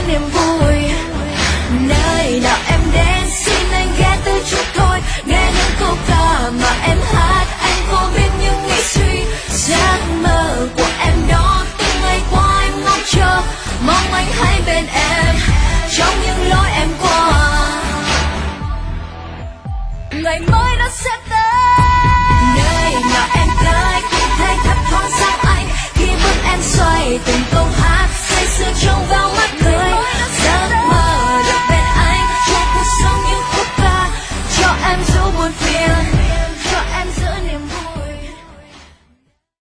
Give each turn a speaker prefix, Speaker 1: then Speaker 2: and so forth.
Speaker 1: niềm vui. Nơi nào em đến xin anh ghé tới chút thôi, nghe những câu ca mà em hát anh có biết những nghĩ suy. Giấc mơ của em đó từng ngày qua em mong chờ, mong anh hãy bên em trong những lối em qua. Ngày mới đã sẽ